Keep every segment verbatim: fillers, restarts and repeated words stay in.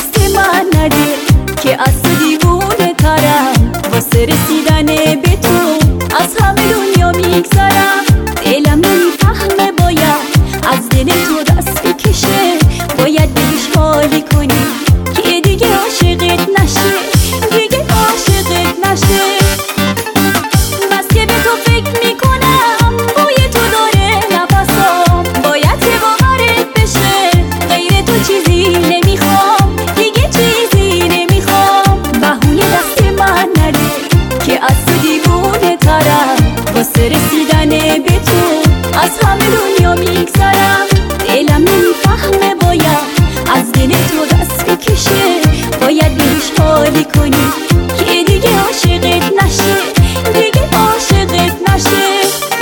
دست من نده که از تو دیوونه ترم، واسه رسیدن به تو از همه دنیا میگذرم. دلم نمیفهمه باید از دل تو دست بکشه، باید بهش حالی کنی که دیگه عاشقت نشه، دیگه عاشقت نشه. بس که به تو فکر میکنم بوی تو داره نفسام، باید که باورت بشه غیر تو چیزی نمیخوام، دیگه چیزی نمیخوام. بهونه دست من نده که از تو دیوونه ترم، واسه رسیدن به تو از همه دنیا میگذرم. دلم نمیفهمه باید از دل تو دست بکشه، باید بهش حالی کنی که دیگه عاشقت نشه، دیگه عاشقت نشه.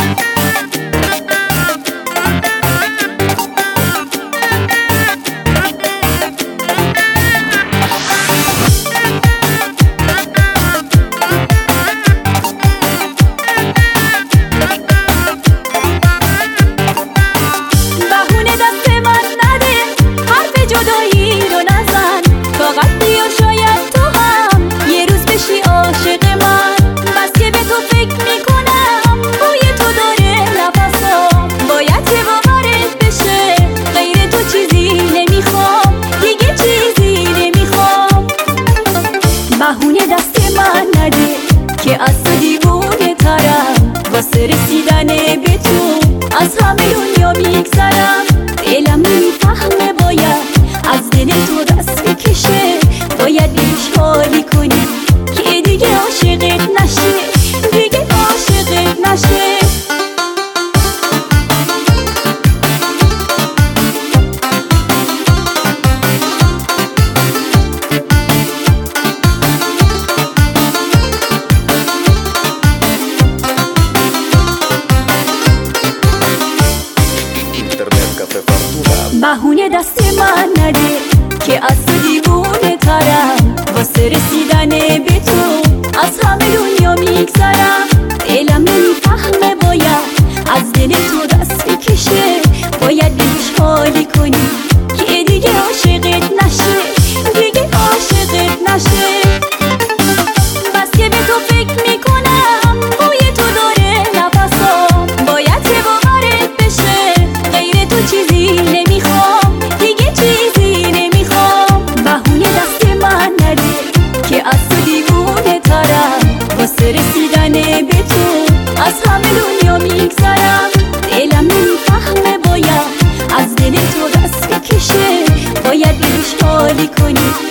بهونه دست من نده، حرف جدایی رو نزن، فقط بیا شاید تو هم یه روز بشی عاشق من. بس که به تو فکر میکنم بوی تو داره نفسام، باید که باورت بشه غیر تو چیزی نمیخوام، دیگه چیزی نمیخوام. بهونه دست من نده که از تو دیوونه ترم، واسه رسیدن به تو از همه دنیا میگذرم. دلم نمیفهمه باید از دل تو دست بکشه، باید بهش حالی کنی که دیگه عاشقت نشه، دیگه عاشقت نشه. بهونه دست من نده که از تو دیوونه ترم، واسه رسیدن به تو از همه دنیا میگذرم. دلم نمیفهمه باید از دل تو دست بکشه، باید بهش حالی کنی که دیگه عاشقت نشه، دیگه عاشقت نشه. بس که به تو فکر میکنم بوی تو داره نفسام، باید که باورت بشه غیر تو چیزی نمیخوام، دیگه چیزی نمیخوام. بهونه دست من نده که از تو دیوونه ترم، واسه رسیدن به تو از همه دنیا میگذرم. دلم نمیفهمه باید از دل تو دست بکشه، باید بهش حالی کنی